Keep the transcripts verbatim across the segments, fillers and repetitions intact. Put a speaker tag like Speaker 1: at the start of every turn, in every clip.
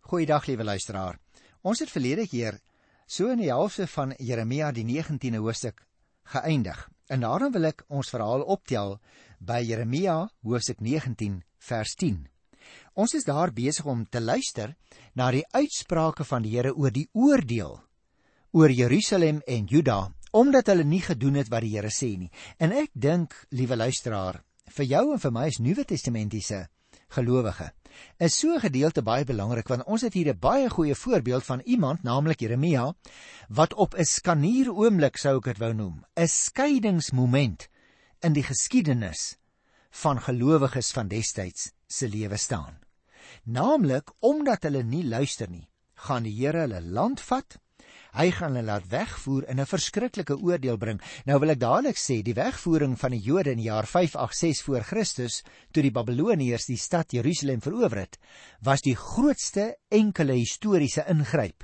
Speaker 1: Goeiedag, liewe luisteraar. Ons het verlede keer so in die helfte van Jeremia die negentiende hoofstuk geëindig. En daarom wil ek ons verhaal optel by Jeremia hoofstuk negentien vers tien. Ons is daar besig om te luister na die uitsprake van die Here oor die oordeel oor Jerusalem en Juda, omdat hulle nie gedoen het wat die Here sê nie. En ek dink, liewe luisteraar, vir jou en vir my as Nuwe Testamentiese gelowige, is so 'n gedeelte baie belangrik, want ons het hier 'n baie goeie voorbeeld van iemand, naamlik Jeremia, wat op 'n skanier oomblik, sou ek dit wou noem, 'n skeidingsmoment in die geskiedenis van gelowiges van destyds se lewe staan. Naamlik, omdat hulle nie luister nie, gaan die Here hulle land vat. Hy gaan hulle laat wegvoer en 'n verskriklike oordeel bring. Nou wil ek dadelik sê, die wegvoering van die Jode in die jaar vyf agt ses voor Christus, toe die Babiloniërs die stad Jerusalem verower het, was die grootste enkele historiese ingryp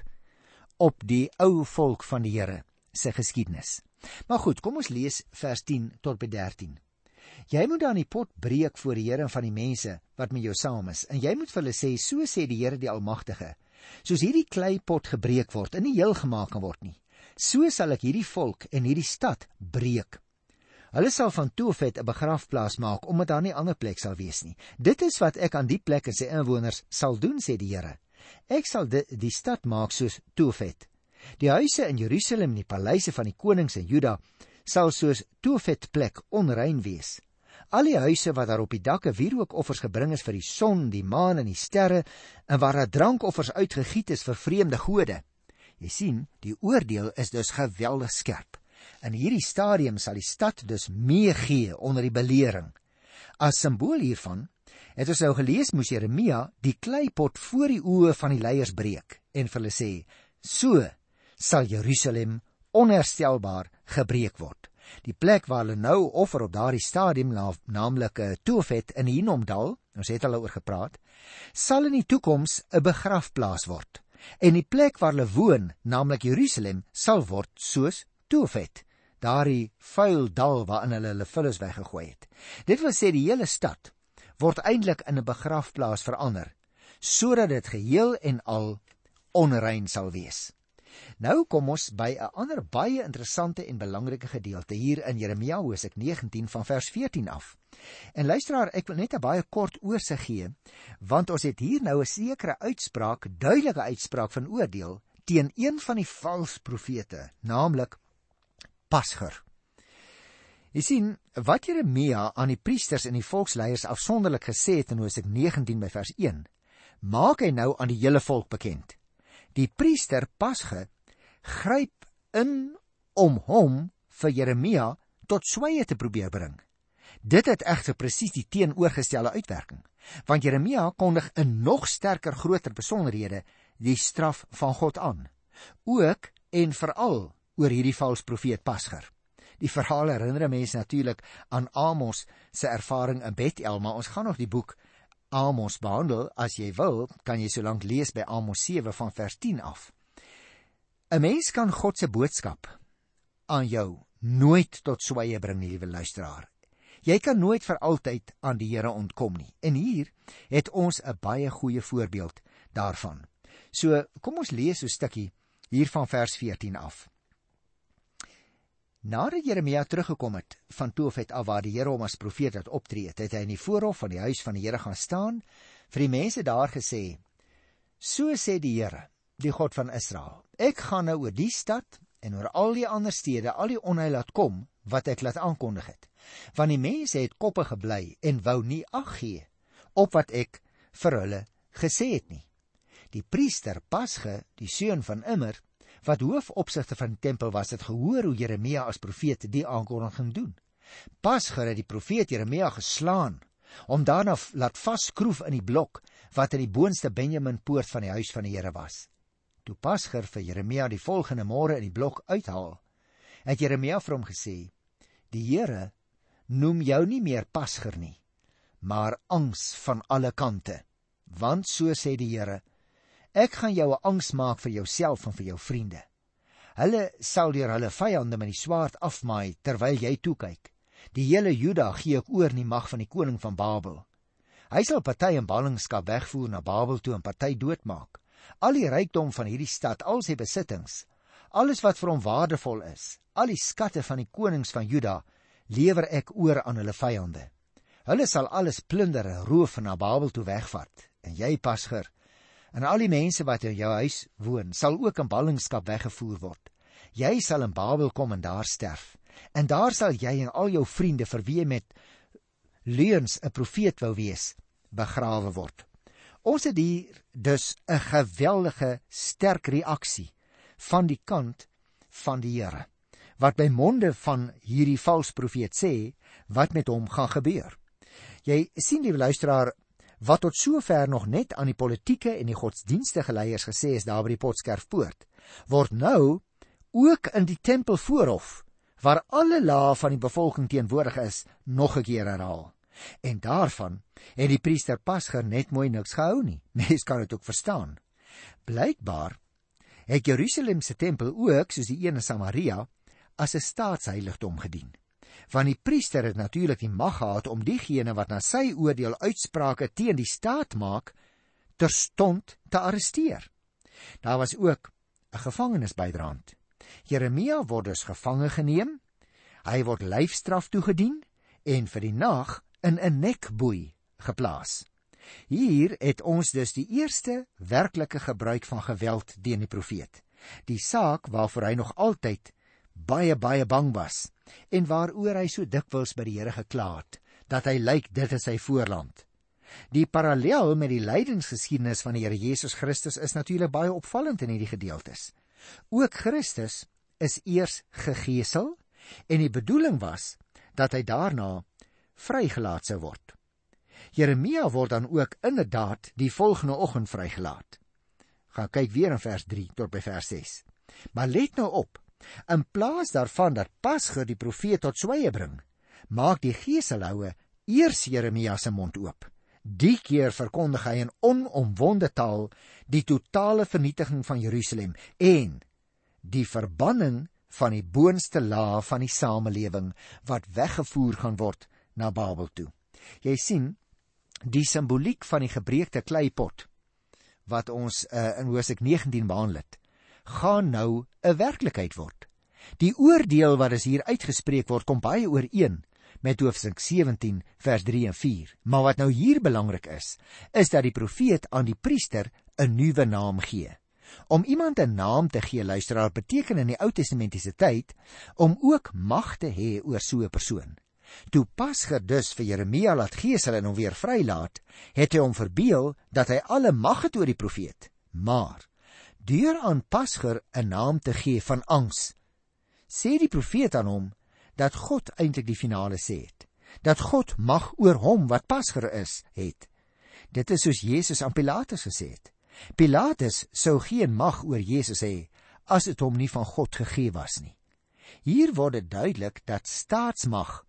Speaker 1: op die ou volk van die Here se geskiedenis. Maar goed, kom ons lees vers tien tot by dertien. Jy moet dan die pot breek voor die Here en van die mense wat met jou saam is, en jy moet vir hulle sê, so sê die Here die Almagtige, soos hierdie kleipot gebreek word en nie heel gemaak kan word nie, so sal ek hierdie volk en hierdie stad breek. Hulle sal van Tofet 'n begrafplaas maak, omdat daar nie ander plek sal wees nie. Dit is wat ek aan die plek en sy inwoners sal doen, sê die Here. Ek sal die, die stad maak soos Tofet. Die huise in Jerusalem en die paleise van die konings in Juda sal soos Tofet plek onrein wees. Al die huise wat daar op die dakke wierookoffers gebring is vir die son, die maan en die sterre, en waar daar drankoffers uitgegiet is vir vreemde gode. Jy sien, die oordeel is dus geweldig skerp. In hierdie stadium sal die stad dus meegee onder die belering. As simbool hiervan het ons nou gelees, moes Jeremia die kleipot voor die oë van die leiers breek en vir hulle sê, so sal Jerusalem onherstelbaar gebreek word. Die plek waar hulle nou offer op daardie stadium, naamlik uh, Tofet in die Hinnomdal, ons het al oor gepraat, sal in die toekoms 'n begrafplaas word. En die plek waar hulle woon, naamlik Jerusalem, sal word soos Tofet, daardie vuil dal waarin hulle hulle vullis weggegooi het. Dit wil sê die hele stad word eintlik in 'n begrafplaas verander, sodat dit geheel en al onrein sal wees. Nou kom ons by 'n ander baie interessante en belangrike gedeelte hier in Jeremia hoofstuk negentien van vers veertien af. En luisteraar, ek wil net 'n baie kort oorsig gee, want ons het hier nou 'n sekere uitspraak, duidelike uitspraak van oordeel teen een van die valse profete, naamlik Pasger. Jy sien, wat Jeremia aan die priesters en die volksleiers afsonderlik gesê het in hoofstuk negentien by vers een, maak hy nou aan die hele volk bekend. Die priester Pasge gryp in om hom vir Jeremia tot swye te probeer bring. Dit het egter presies die teenoorgestelde uitwerking, want Jeremia kondig in nog sterker groter besonderhede die straf van God aan, ook en veral oor hierdie valse profeet Pasger. Die verhaal herinner mense natuurlik aan Amos se ervaring in Bethel, maar ons gaan nog die boek Amos behandel. As jy wil, kan jy solank lees by Amos sewe van vers tien af. 'n Mens kan God se boodskap aan jou nooit tot swye bring nie, liewe luisteraar. Jy kan nooit vir altyd aan die Here ontkom nie. En hier het ons 'n baie goeie voorbeeld daarvan. So, kom ons lees so 'n stukkie hier van vers veertien af. Nadat Jeremia teruggekom het van Tofet af waar die Here hom as profeet het optree, het hy in die voorhof van die huis van die Here gaan staan, vir die mense daar gesê, so sê die Here, die God van Israel, ek gaan nou oor die stad en oor al die ander stede al die onheil laat kom wat ek laat aankondig het, want die mense het koppe gebly en wou nie ag gee op wat ek vir hulle gesê het nie. Die priester Pasge, die seun van Immer, wat hoofopsigter van die tempel was, het gehoor hoe Jeremia as profeet die aankondiging doen. Pasger het die profeet Jeremia geslaan, om daarna laat vaskroef in die blok, wat in die boonste Benjamin poort van die huis van die Here was. Toe Pasger vir Jeremia die volgende môre in die blok uithaal, het Jeremia vir hom gesê, die Here noem jou nie meer Pasger nie, maar angs van alle kante, want so sê die Here, ek gaan jou 'n angs maak vir jouself en vir jou vriende. Hulle sal deur hulle vyande met die swaard afmaai terwyl jy toekyk. Die hele Juda gee ek oor in die mag van die koning van Babel. Hy sal party in ballingskap wegvoer na Babel toe en party doodmaak. Al die rykdom van hierdie stad, al sy besittings, alles wat vir hom waardevol is, al die skatte van die konings van Juda, lewer ek oor aan hulle vyande. Hulle sal alles plunder en roof en na Babel toe wegvat. En jy, Pasger, en al die mense wat in jou huis woon, sal ook in ballingskap weggevoer word. Jy sal in Babel kom en daar sterf. En daar sal jy en al jou vriende, vir wie jy met leuns 'n profeet wou wees, begrawe word. Ons het hier dus 'n geweldige sterk reaksie van die kant van die Here, wat by monde van hierdie vals profeet sê, wat met hom gaan gebeur. Jy sien, die luisteraar, wat tot sover nog net aan die politieke en die godsdienstige leiers gesê is daar by die Potskerfpoort, word nou ook in die tempelvoorhof, waar alle lae van die bevolking teenwoordig is, nog 'n keer herhaal. En daarvan het die priester Pasger net mooi niks gehou nie. Mens kan dit ook verstaan. Blykbaar het Jerusalem se tempel ook, soos die een in Samaria, as 'n staatsheiligdom gedien. Want die priester het natuurlik die mag gehad om diegene wat na sy oordeel uitsprake teen die staat maak, terstond te arresteer. Daar was ook 'n gevangenis byderhand. Jeremia word dus gevange geneem, hy word lyfstraf toegedien en vir die nag in 'n nekboei geplaas. Hier het ons dus die eerste werklike gebruik van geweld teen die profeet. Die saak waarvoor hy nog altyd baie baie bang was en waaroor hy so dikwels by die Here gekla het, dat hy lyk dit is sy voorland. Die parallel met die lydingsgeskiedenis van die Here Jesus Christus is natuurlik baie opvallend in hierdie gedeeltes. Ook Christus is eers gegeesel en die bedoeling was dat hy daarna vrygelaat sou word. Jeremia word dan ook inderdaad die volgende oggend vrygelaat. Gaan kyk weer in vers drie tot by vers ses. Maar let nou op, in plaas daarvan dat Pasger die profeet tot swye bring, maak die geeselhoue eers Jeremia se mond oop. Die keer verkondig hy in onomwonde taal die totale vernietiging van Jerusalem en die verbanning van die boonste laag van die samelewing wat weggevoer gaan word na Babel toe. Jy sien, die simboliek van die gebreekte kleipot, wat ons uh, in Hosea negentien behandel het, gaan nou 'n werklikheid word. Die oordeel wat is hier uitgespreek word, kom baie ooreen met Hosea sewentien vers drie en vier. Maar wat nou hier belangrik is, is dat die profeet aan die priester 'n nuwe naam gee. Om iemand 'n naam te gee, luisteraar, beteken in die Ou Testamentiese tyd om ook mag te hê oor so 'n persoon. Toe Pasger dus vir Jeremia laat geesel en hom weer vrylaat, het hy hom verbeel dat hy alle mag het oor die profeet. Maar deur aan Pasger 'n naam te gee van angs, sê die profeet aan hom dat God eintlik die finale sê het, dat God mag oor hom wat Pasger is, het. Dit is soos Jesus aan Pilatus gesê het. Pilatus sou geen mag oor Jesus hê, as dit hom nie van God gegee was nie. Hier word dit duidelik dat staatsmag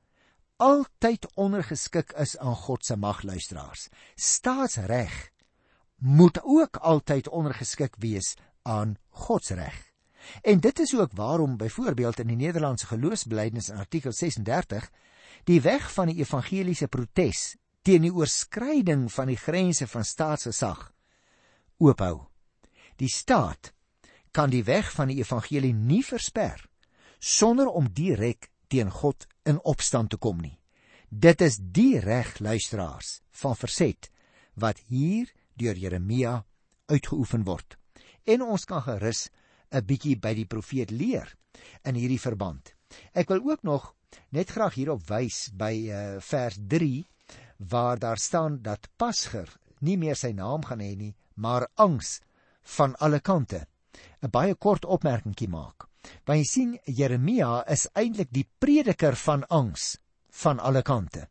Speaker 1: altyd ondergeskik is aan God se mag, luisteraars. Staatsreg moet ook altyd ondergeskik wees aan Gods reg. En dit is ook waarom byvoorbeeld in die Nederlandse geloofsbelijdenis in artikel sesendertig die weg van die evangeliese protes teen die oorskryding van die grense van staatsgesag oophou. Die staat kan die weg van die evangelie nie versper sonder om direk teen God in opstand te kom nie. Dit is die reg, luisteraars, van verset wat hier deur Jeremia uitgeoefen word. En ons kan gerus 'n bietjie by die profeet leer in hierdie verband. Ek wil ook nog net graag hierop wys by uh, vers drie, waar daar staan dat Pasger nie meer sy naam gaan hê nie, maar angs van alle kante. 'n Baie kort opmerkingkie maak. Want jy sien, Jeremia is eintlik die prediker van angs van alle kante.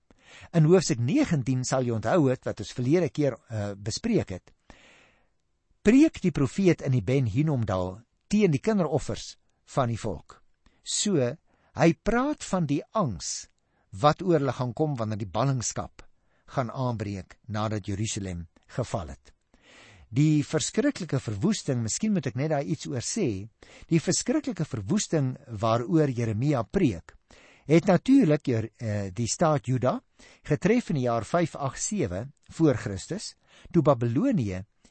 Speaker 1: In Hosea negentien sal jy onthou het, wat ons verlede keer uh, bespreek het, preek die profeet in die Ben Hinnomdal teen die kinderoffers van die volk. So, hy praat van die angs wat oor hulle gaan kom wanneer die ballingskap gaan aanbreek nadat Jerusalem geval het. Die verskriklike verwoesting, miskien moet ek net daar iets oor sê, die verskriklike verwoesting waaroor Jeremia preek, het natuurlik uh, die staat Juda getref in die jaar vyf agt sewe voor Christus, toe Babylonië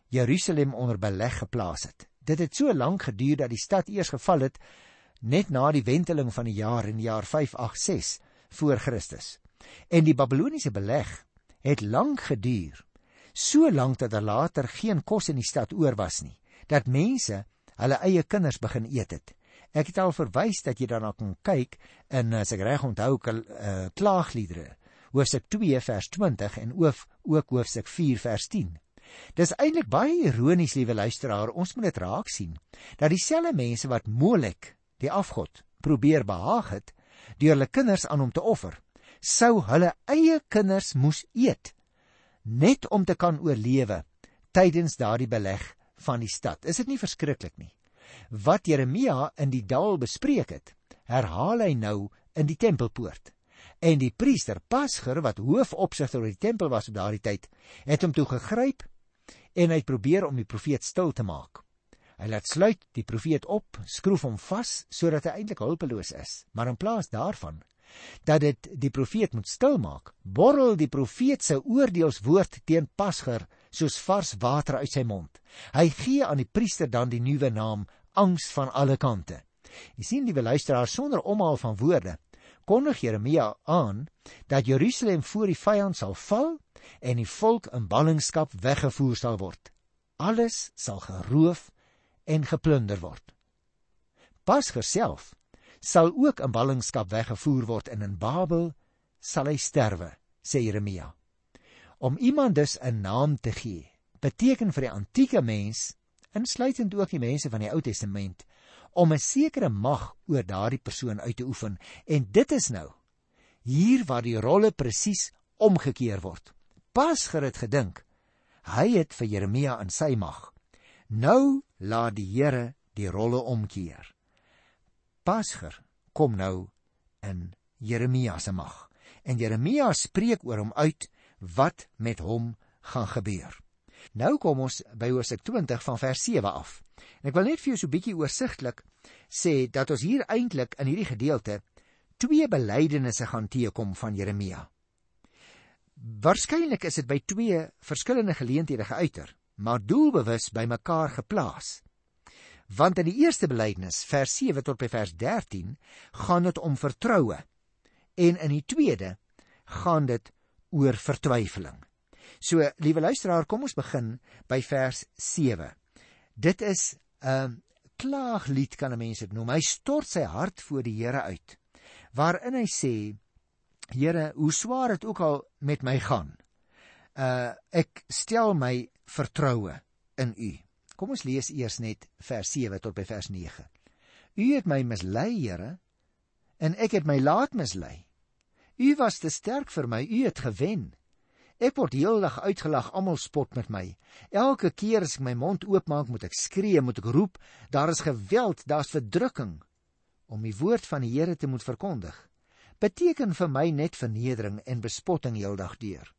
Speaker 1: Jerusalem onder beleg geplaas het. Dit het so lank geduur dat die stad eers geval het net na die wenteling van die jaar in die jaar vyf agt ses voor Christus. En die Babyloniese beleg het lank geduur, so lank dat daar later geen kos in die stad oor was nie, dat mense hulle eie kinders begin eet het. Ek het al verwys dat jy daarna kan kyk in, as ek reg onthou, uh, Klaagliedere, hoofstuk twee vers twintig en ook, ook hoofstuk vier vers tien. Dis eintlik baie ironies, liewe luisteraar, ons moet dit raak sien, dat dieselfde mense wat Molek, die afgod, probeer behaag het, deur hulle kinders aan hom te offer, sou hulle eie kinders moes eet, net om te kan oorlewe tydens daardie beleg van die stad. Is dit nie verskriklik nie? Wat Jeremia in die dal bespreek het, herhaal hy nou in die tempelpoort. En die priester Pasger, wat hoofopsigter oor die tempel was op daardie tyd, het hom toe gegryp en hy het probeer om die profeet stil te maak. Hy laat sluit die profeet op, skroef hom vas, sodat hy eintlik hulpeloos is. Maar in plaas daarvan, dat dit die profeet moet stilmaak, borrel die profeet sy oordeelswoord teen Pasger soos vars water uit sy mond. Hy gee aan die priester dan die nuwe naam, angs van alle kante. Jy sien, liewe luisteraars, sonder omhaal van woorde, kondig Jeremia aan dat Jerusalem voor die vyand sal val en die volk in ballingskap weggevoer sal word. Alles sal geroof en geplunder word. Pasger self sal ook in ballingskap weggevoer word en in Babel sal hy sterwe, sê Jeremia. Om iemand dus 'n naam te gee, beteken vir die antieke mens, insluitend ook die mense van die Ou Testament, om 'n sekere mag oor daardie persoon uit te oefen. En dit is nou hier waar die rolle presies omgekeer word. Pasger het gedink, hy het vir Jeremia in sy mag. Nou laat die Here die rolle omkeer. Pasger kom nou in Jeremia se mag. En Jeremia spreek oor hom uit wat met hom gaan gebeur. Nou kom ons by hoofstuk twintig van vers sewe af. En ek wil net vir jou so 'n bietjie oorsigtelik sê dat ons hier eintlik in hierdie gedeelte twee belydenisse gaan teekom van Jeremia. Waarskynlik is dit by twee verskillende geleenthede geuiter, maar doelbewus by mekaar geplaas. Want in die eerste belydenis, vers sewe tot by vers dertien, gaan dit om vertroue. En in die tweede gaan dit oor vertwyfeling. So, liewe luisteraar, kom ons begin by vers sewe. Dit is 'n um, klaaglied, kan 'n mens dit noem. Hy stort sy hart voor die Here uit, waarin hy sê, Here, hoe swaar dit ook al met my gaan, uh, ek stel my vertroue in U. Kom ons lees eers net vers sewe tot by vers nege. U het my mislei, Here, en ek het my laat mislei. U was te sterk vir my, U het gewen. Ek word heeldag uitgelag, almal spot met my. Elke keer as ek my mond oopmaak, moet ek skree, moet ek roep, daar is geweld, daar is verdrukking. Om die woord van die Here te moet verkondig, beteken vir my net vernedering en bespotting heeldag deur.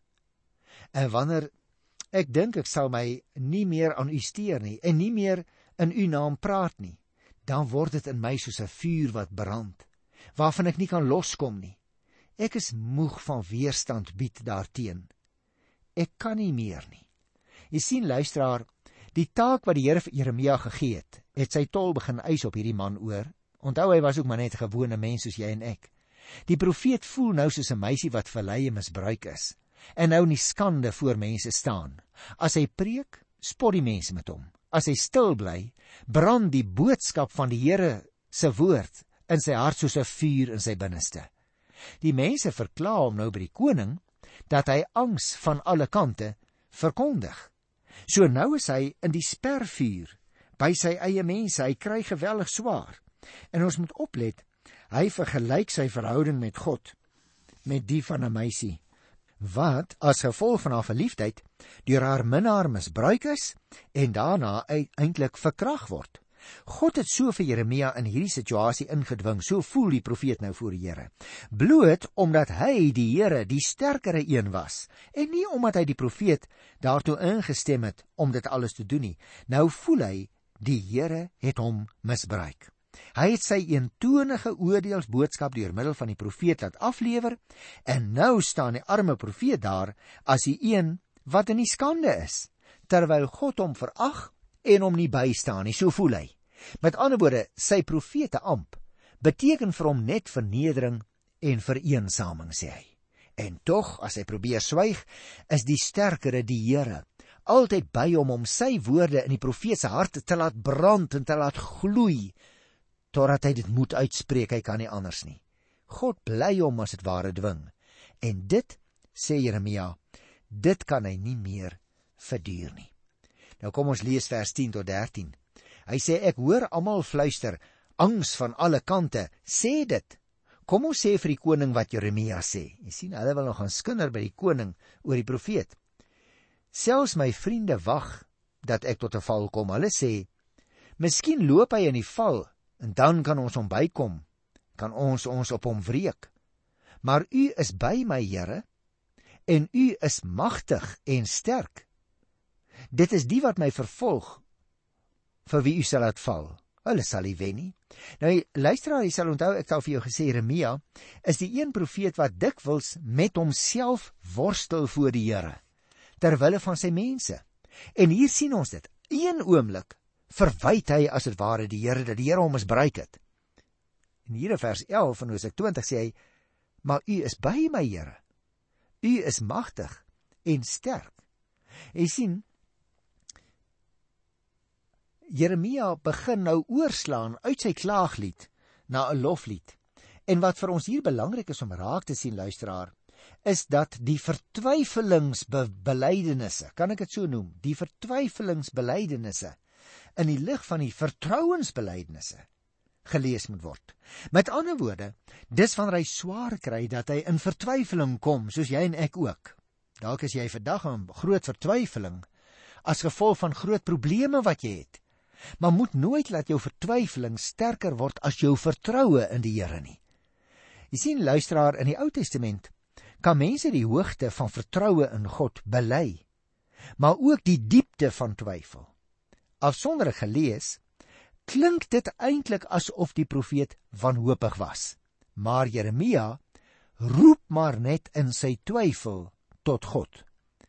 Speaker 1: En wanneer ek dink ek sal my nie meer aan U steur nie, en nie meer in U naam praat nie, dan word dit in my soos 'n vuur wat brand, waarvan ek nie kan loskom nie. Ek is moeg van weerstand bied daarteen. Ek kan nie meer nie. Jy sien, luisteraar, die taak wat die Here vir Jeremia gegee het, het sy tol begin eis op hierdie man oor. Onthou, hy was ook maar net 'n gewone mens soos jy en ek. Die profeet voel nou soos 'n meisie wat verlei en misbruik is, en nou in die skande voor mense staan. As hy preek, spot die mense met hom. As hy stil bly, brand die boodskap van die Here se woord in sy hart soos 'n vuur in sy binneste. Die mense verkla hom nou by die koning, dat hy angs van alle kante verkondig. So nou is hy in die spervuur, by sy eie mense, hy kry geweldig swaar. En ons moet oplet, hy vergelyk sy verhouding met God, met die van 'n meisie, wat as gevolg van haar verliefdheid, deur haar minnaar misbruik is, en daarna eintlik verkragt word. God het so vir Jeremia in hierdie situasie ingedwing, so voel die profeet nou voor die Here. Bloot omdat hy, die Here, die sterkere een was, en nie omdat hy die profeet daartoe ingestem het om dit alles te doen nie. Nou voel hy, die Here het hom misbruik. Hy het sy eentonige oordeelsboodskap deur middel van die profeet laat aflewer, en nou staan die arme profeet daar as die een wat in die skande is, terwyl God hom verag en hom nie bystaan nie, so voel hy. Met ander woorde, sy profete amp beteken vir hom net vernedering en vereensaming, sê hy. En tog, as hy probeer swyg, is die sterkere die Here altyd by hom om sy woorde in die profeet se hart te laat brand en te laat gloei, totdat hy dit moet uitspreek, hy kan nie anders nie. God bly hom as het ware dwing. En dit, sê Jeremia, dit kan hy nie meer verduur nie. Nou kom ons lees vers tien tot dertien. Hy sê, ek hoor almal fluister, angs van alle kante, sê dit. Kom ons sê vir die koning wat Jeremia sê. Jy sien, hulle wil nog gaan skinder by die koning oor die profeet. Selfs my vriende wag dat ek tot 'n val kom. Hulle sê, miskien loop hy in die val, en dan kan ons hom bykom, kan ons ons op hom wreek. Maar u is by my, Here, en u is magtig en sterk. Dit is die wat my vervolg, vir wie u sal laat val. Hulle sal nie wen nie. Nou, luisteraar, jy sal onthou, ek het al vir jou gesê, Jeremia is die een profeet wat dikwels met homself worstel voor die Here, terwille van sy mense. En hier sien ons dit. Een oomblik verwyd hy as het ware die Here, dat die Here hom misbruik het. En hier in vers elf van Hosea twintig sê hy, maar u is by my, Here. U is magtig en sterk. En jy sien, Jeremia begin nou oorslaan uit sy klaaglied na 'n loflied. En wat vir ons hier belangrik is om raak te sien, luisteraar, is dat die vertwyfelingsbelydenisse, kan ek dit so noem, die vertwyfelingsbelydenisse in die lig van die vertrouensbelydenisse gelees moet word. Met ander woorde, dis wanneer hy swaar kry dat hy in vertwyfeling kom, soos jy en ek ook. Dalk is jy vandag in groot vertwyfeling as gevolg van groot probleme wat jy het. Maar moet nooit laat jou vertwyfeling sterker word as jou vertroue in die Here nie. Jy sien, luisteraar, in die Ou Testament kan mense die hoogte van vertroue in God bely, maar ook die diepte van twyfel. Afsonderlik gelees, klink dit eintlik asof die profeet wanhoopig was. Maar Jeremia roep maar net in sy twyfel tot God.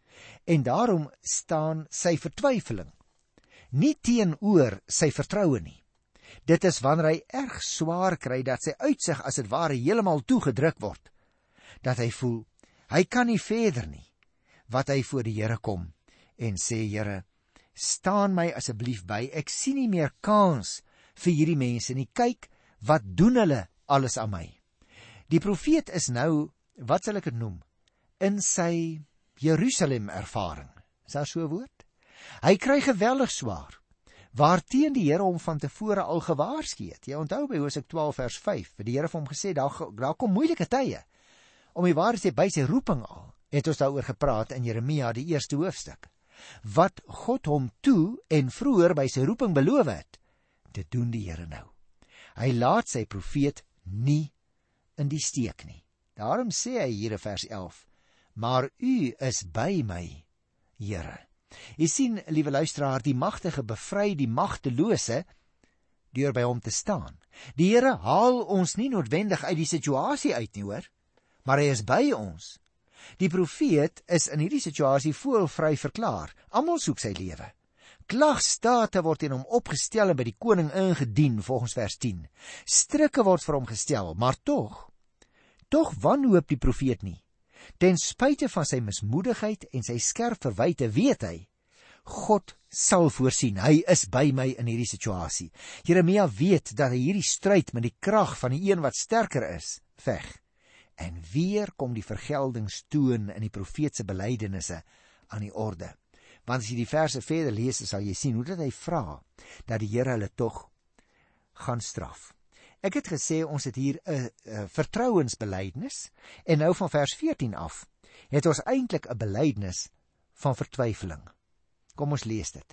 Speaker 1: En daarom staan sy vertwyfeling nie teenoor sy vertroue nie. Dit is wanneer hy erg swaar kry dat sy uitsig as het ware heeltemal toegedruk word, dat hy voel, hy kan nie verder nie, wat hy voor die Here kom en sê, Here, staan my asseblief by, ek sien nie meer kans vir hierdie mense nie, kyk, wat doen hulle alles aan my. Die profeet is nou, wat sal ek het noem, in sy Jerusalem ervaring, is daar so 'n woord? Hy kry geweldig swaar, waarteen die Here hom van tevore al gewaarsku het. Jy onthou by Hosea twaalf vers vyf, het die Here vir hom gesê, daar, daar kom moeilike tye, om die waarheid te sê, by sy roeping al, het ons daaroor gepraat in Jeremia die eerste hoofstuk. Wat God hom toe en vroeër by sy roeping beloof het, dit doen die Here nou. Hy laat sy profeet nie in die steek nie. Daarom sê hy hier in vers elf, maar u is by my, Here. Jy sien, liewe luisteraar, die magtige bevry die magtelose deur by hom te staan. Die Here haal ons nie noodwendig uit die situasie uit nie, hoor, maar hy is by ons. Die profeet is in hierdie situasie voelvry verklaar. Almal soek sy lewe. Klagstate word teen hom opgestel en by die koning ingedien, volgens vers tien. Strikke word vir hom gestel, maar tog, tog wanhoop die profeet nie. Ten spyte van sy mismoedigheid en sy skerp verwyte weet hy, God sal voorsien, hy is by my in hierdie situasie. Jeremia weet dat hy hierdie stryd met die krag van die een wat sterker is, veg. En weer kom die vergeldingstoon in die profeetse belydenisse aan die orde. Want as jy die verse verder lees, sal jy sien hoe dat hy vra dat die Here hulle tog gaan straf. Ek het gesê, ons het hier 'n vertrouensbelydenis, en nou van vers veertien af, het ons eintlik 'n belydenis van vertwyfeling. Kom ons lees dit.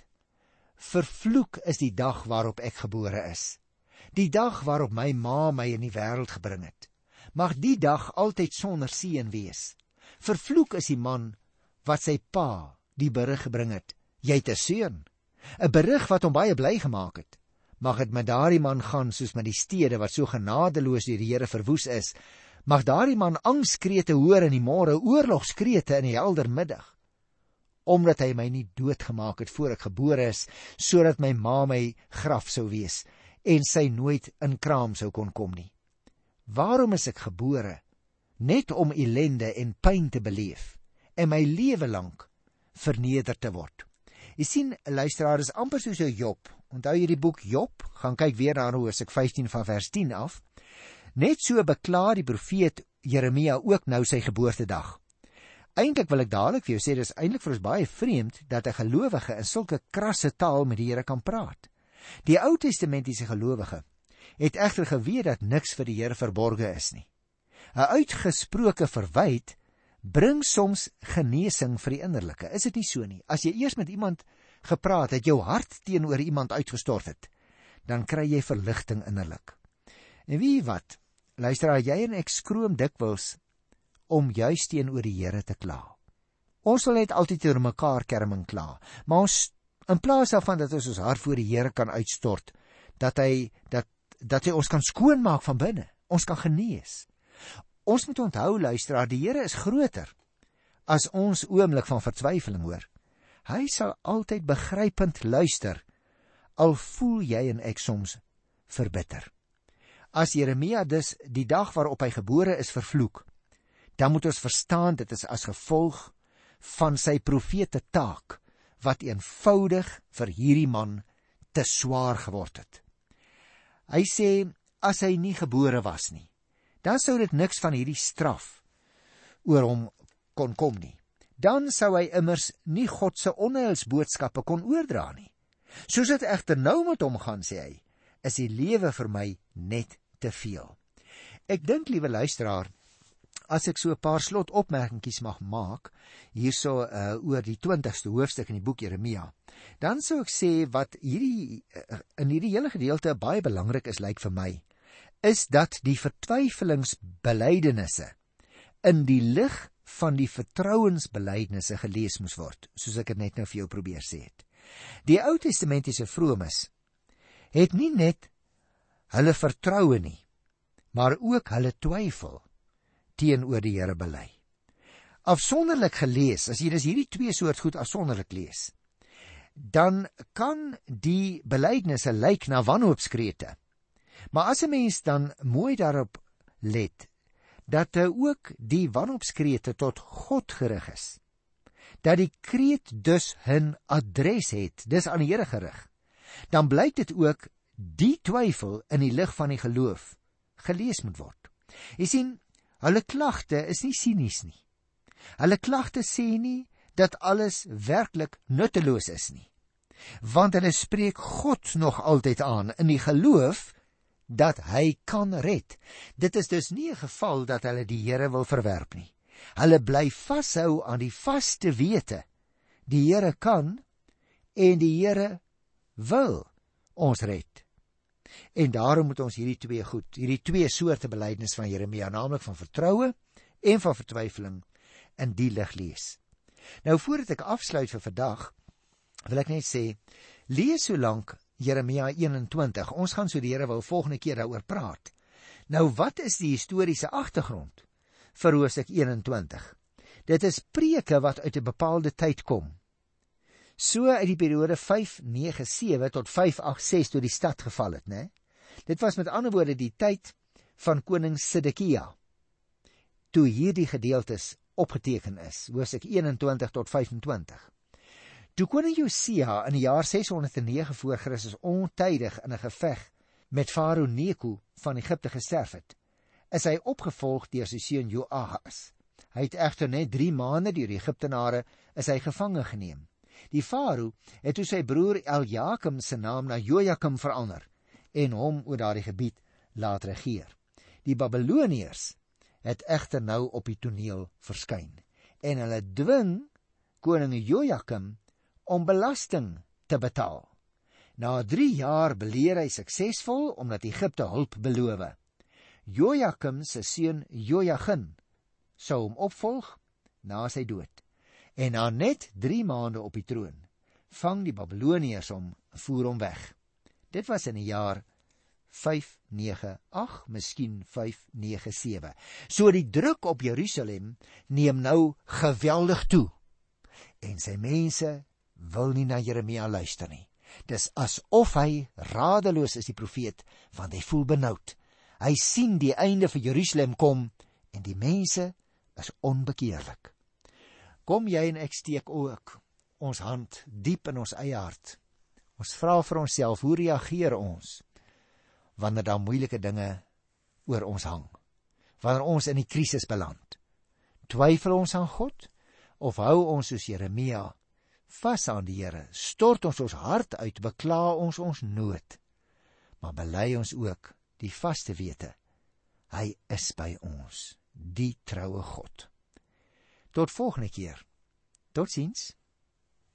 Speaker 1: Vervloek is die dag waarop ek gebore is, die dag waarop my ma my in die wêreld gebring het. Mag die dag altyd sonder seën wees. Vervloek is die man wat sy pa die berig gebring het, jy het 'n seun, 'n berig wat hom baie bly gemaak het. Mag dit met daardie man gaan soos met die stede wat so genadeloos deur die Here verwoes is. Mag daardie man angskrete hoor in die môre, oorlogskrete in die helder middag. omdat hy my nie doodgemaak het voor ek gebore is, sodat my ma my graf sou wees, en sy nooit in kraam sou kon kom nie. Waarom is ek gebore? Net om ellende en pyn te beleef, en my lewe lank verneder te word. Jy sien, luisteraar, is amper soos jou Job. Onthou jy die boek Job? Gaan kyk weer na Hosea vyftien van vers tien af. Net so beklaar die profeet Jeremia ook nou sy geboortedag. Eintlik wil ek dadelik vir jou sê, dis eintlik vir ons baie vreemd dat 'n gelowige in sulke krasse taal met die Here kan praat. Die Ou Testamentiese gelowige het egter geweet dat niks vir die Here verborge is nie. 'n Uitgesproke verwyte bring soms genesing vir die innerlike. Is dit nie so nie? As jy eers met iemand gepraat het, jou hart teenoor iemand uitgestort het, dan kry jy verligting innerlik. En wie wat? Luister, jy en ek skroom dikwels om juist teenoor die Here te kla. Ons wil net altyd oor mekaar kerming kla, maar ons, in plaas daarvan dat ons ons hart voor die Here kan uitstort, dat hy, dat, dat hy ons kan skoonmaak van binne, ons kan genees. Ons moet onthou, luisteraar, die Here is groter as ons oomblik van vertwyfeling, hoor. Hy sal altyd begrypend luister, al voel jy en ek soms verbitter. As Jeremia dus die dag waarop hy gebore is vervloek, dan moet ons verstaan, dit is as gevolg van sy profete taak, wat eenvoudig vir hierdie man te swaar geword het. Hy sê, as hy nie gebore was nie, dan sou dit niks van hierdie straf oor hom kon kom nie. Dan sou hy immers nie God se onheilsboodskappe kon oordra nie. Soos dit egter nou met hom gaan, sê hy, is die lewe vir my net te veel. Ek dink, liewe luisteraar, as ek so 'n paar slotopmerkingies mag maak, hierso uh, oor die twintigste hoofstuk in die boek Jeremia, dan sou ek sê wat hierdie uh, in hierdie hele gedeelte baie belangrik is, lyk vir my, is dat die vertwyfelingsbelydenisse in die lig van die vertrouensbelydenisse gelees moes word, soos ek dit net nou vir jou probeer sê het. Die Ou Testamentiese vromes het nie net hulle vertroue nie, maar ook hulle twyfel teenoor die Here bely. Afsonderlik gelees, as jy dus hierdie twee soort goed afsonderlik lees, dan kan die belydenisse lyk na wanhoopskrete. Maar as 'n mens dan mooi daarop let, dat hy ook die wanhoopskrete tot God gerig is, dat die kreet dus 'n adres het, dis aan die Here gerig, dan blyk dit ook die twyfel in die lig van die geloof gelees moet word. Jy sien, hulle klagte is nie sinies nie. Hulle klagte sê nie dat alles werklik nutteloos is nie, want hulle spreek God nog altyd aan in die geloof dat hy kan red. Dit is dus nie 'n geval dat hulle die Here wil verwerp nie. Hulle bly vashou aan die vaste wete, die Here kan en die Here wil ons red. En daarom moet ons hierdie twee goed, hierdie twee soorte belydenis van Jeremia, naamlik van vertroue en van vertwyfeling, in die lig lees. Nou, voordat ek afsluit vir vandag, wil ek net sê, lees so lank Jeremia eenentwintig, ons gaan so die Here wil volgende keer daaroor praat. Nou, wat is die historiese agtergrond vir Hosea eenentwintig? Dit is preke wat uit 'n bepaalde tyd kom. So uit die periode vyf nege sewe tot vyf agt ses toe die stad geval het, né? Dit was met ander woorde die tyd van koning Sedekia, toe hierdie gedeeltes opgeteken is, Hosea eenentwintig tot vyfentwintig. Toe koning Josia in die jaar seshonderdnege voor Christus ontydig in 'n geveg met Farao Neko van Egipte gesterf het, is hy opgevolg deur sy seun Joahas. Hy het egter net drie maande deur die Egiptenare is hy gevange geneem. Die Farao het toe sy broer Eljakim se naam na Jojakim verander en hom oor daardie gebied laat regeer. Die Babiloniërs het egter nou op die toneel verskyn en hulle dwing koning Jojakim om belasting te betaal. Na drie jaar beleer hy suksesvol omdat Egipte hulp beloof. Jojakim se seun Jojagin sou hom opvolg na sy dood. En na net drie maande op die troon, vang die Babiloniërs hom, voer hom weg. Dit was in die jaar vyf nege agt, miskien vyf nege sewe. So die druk op Jerusalem neem nou geweldig toe. en sy mense wil nie na Jeremia luister nie. Dis asof hy radeloos is, die profeet, want hy voel benoud. Hy sien die einde vir Jerusalem kom en die mense is onbekeerlik. Kom jy en ek steek ook ons hand diep in ons eie hart. Ons vra vir onsself, hoe reageer ons wanneer daar moeilike dinge oor ons hang? Wanneer ons in die krisis beland? Twyfel ons aan God of hou ons soos Jeremia vas aan die Here? Stort ons ons hart uit, bekla ons ons nood, maar bely ons ook die vaste wete, hy is by ons, die troue God. Tot volgende keer. Totsiens.